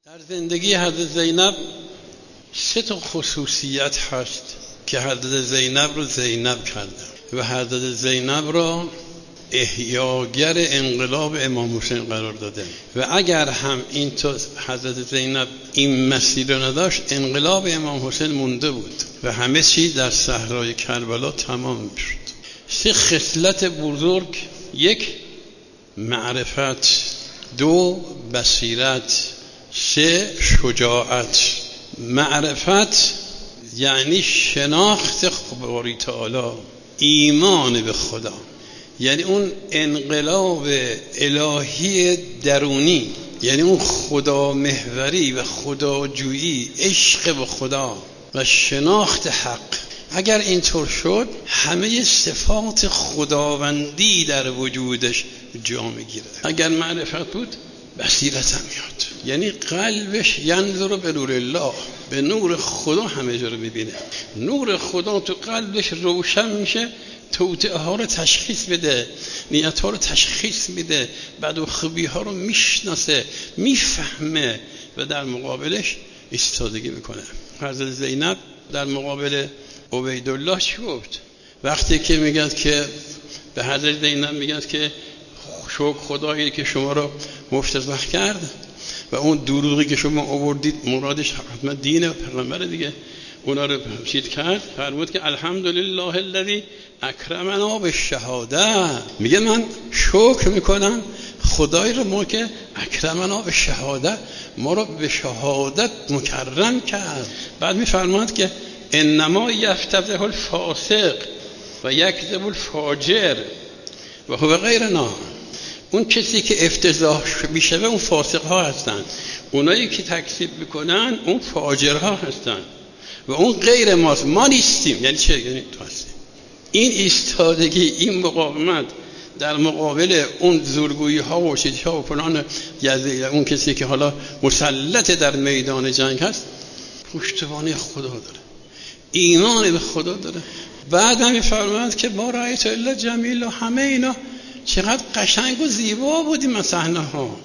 در زندگی حضرت زینب سه تا خصوصیت هست که حضرت زینب رو زینب کردن و حضرت زینب رو احیاگر انقلاب امام حسین قرار داده و اگر هم این تو حضرت زینب این مسیر رو نداشت انقلاب امام حسین مونده بود و همه چیز در صحرای کربلا تمام شد. سه خصلت بزرگ: یک، معرفت، دو، بصیرت، سه، شجاعت. معرفت یعنی شناخت باری تعالی، ایمان به خدا، یعنی اون انقلاب الهی درونی، یعنی اون خدا محوری و خداجویی، عشق به خدا و شناخت حق. اگر اینطور شد همه صفات خداوندی در وجودش جا میگیره. اگر معرفت بود بصیرت هم میاد، یعنی قلبش ینظر به نور الله، به نور خدا همه جا رو میبینه. نور خدا تو قلبش روشن میشه، توطئه ها رو تشخیص بده، نیت ها رو تشخیص میده، بد و خوبی ها رو میشناسه، میفهمه و در مقابلش ایستادگی میکنه. حضرت زینب در مقابل عبیدالله چی گفت؟ وقتی که میگه که به حضرت زینب میگه که شکر خدایی که شما رو مفتضح کرد و اون دروغی که شما آوردید مرادش حتما دین و پیغمبر دیگه، اونا رو چیز کرد. فرمود که الحمدلله الذی اکرمنا بالشهاده. میگه من شکر میکنم خدای رو ما که اکرمنا بالشهاده، ما رو به شهادت مکرم کرد. بعد میفرماد که انما یفتضح الفاسق و یکذب الفاجر و هو غیرنا. اون کسی که افتضاح میشه اون فاسق ها هستن، اونایی که تکذیب میکنن اون فاجر ها هستن و اون غیر ماست، ما نیستیم. یعنی چه؟ یعنی تو هستیم. این ایستادگی، این مقاومت در مقابل اون زورگویی ها و چیزی ها و فلان، اون کسی که حالا مسلط در میدان جنگ هست، پشتوانه خدا داره، ایمان به خدا داره. بعد هم میفرماید که ما رأیت الا جمیل و همه اینا چقدر قشنگ و زیبا بودیم از صحنه ها.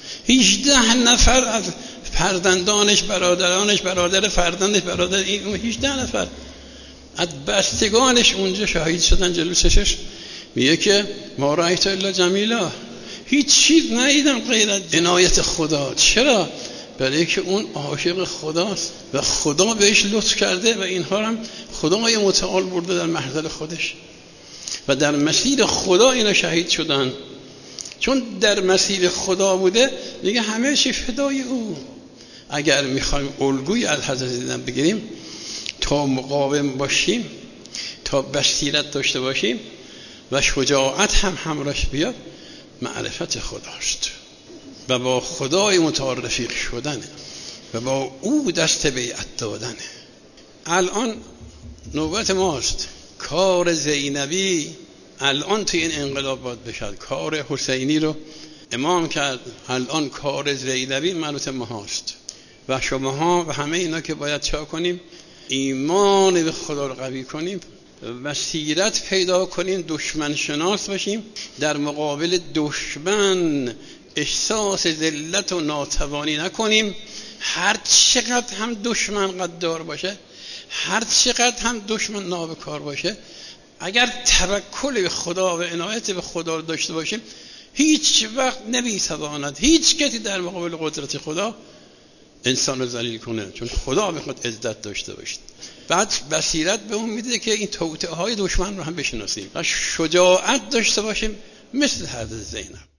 18 نفر از فرزندانش، برادرانش، برادر فرزندش، برادر این 18 نفر از بستگانش اونجا شهید شدن جلو چشش. میگه که ما رأیت الا جمیلا، هیچ چیز ندیدم غیر از عنایت خدا. چرا؟ برای که اون عاشق خداست و خدا بهش لطف کرده و اینها هم خدای متعال برده در محضر خودش و در مسیر خدا اینا شهید شدن. چون در مسیر خدا بوده میگه همه چی فدای او. اگر میخوایم الگوی از حضرت زینب بگیریم تا مقاوم باشیم، تا بصیرت داشته باشیم و شجاعت هم همراهش بیاد، معرفت خداست و با خدای متعال رفیق شدنه و با او دست بیعت دادنه. الان نوبت ماست. کار زینبی الان توی این انقلاب باید بشد. کار حسینی رو امام کرد، الان کار زینبی مربوط ما هاست و شماها و همه اینا که باید چا کنیم؟ ایمان به خدا رو قوی کنیم، بصیرت پیدا کنیم، دشمن شناس باشیم، در مقابل دشمن احساس ذلت و ناتوانی نکنیم. هر چقدر هم دشمن قدار باشه، هر چقدر هم دشمن نابکار باشه، اگر توکل به خدا و عنایت به خدا رو داشته باشیم، هیچ وقت نمیتواند هیچ کسی در مقابل قدرت خدا انسان رو ذلیل کنه، چون خدا میخواد عزت داشته باشید. بعد بصیرت به اون میده که این توطئه های دشمن رو هم بشناسیم و شجاعت داشته باشیم مثل حضرت زینب.